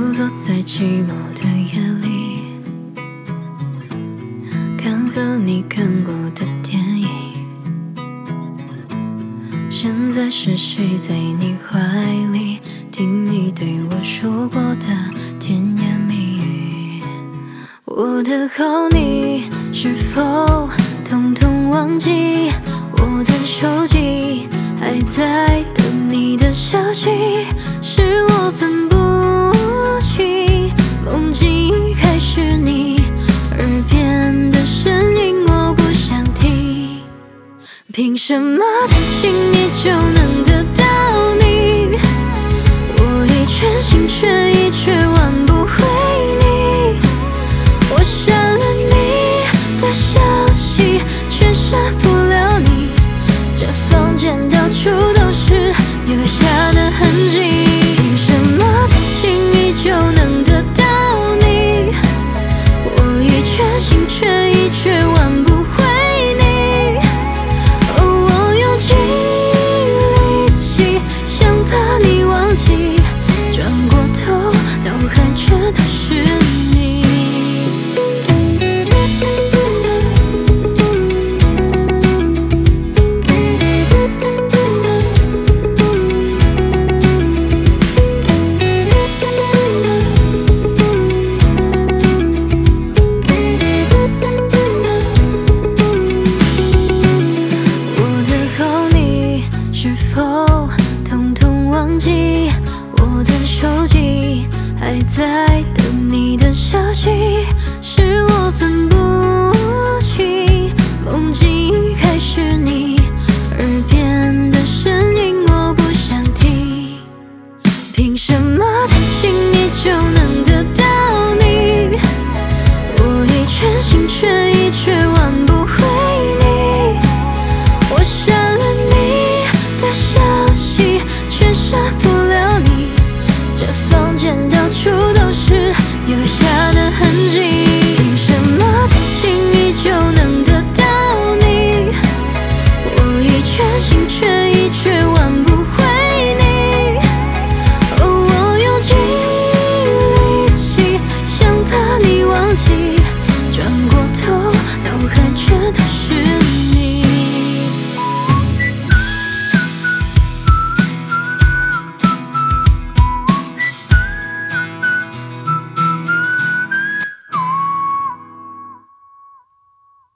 独坐在寂寞的夜里，看和你看过的电影。现在是谁在你怀里，听你对我说过的甜言蜜语？我的好你是否统统忘记？我的手机还在等你的消息，是我分不清梦境还是你耳边的声音，我不想听。凭什么太轻易就能得到你？我已全心全意却挽不回你。我删了你的消息，却删不了你。这房间到处都是你留下的痕迹。凭什么太轻易就能得到你？我已全心全意却挽不回你。哦，我用尽力气想把你忘记，转过头脑海全都是你。是否统统忘记？我的手机还在等你的消息。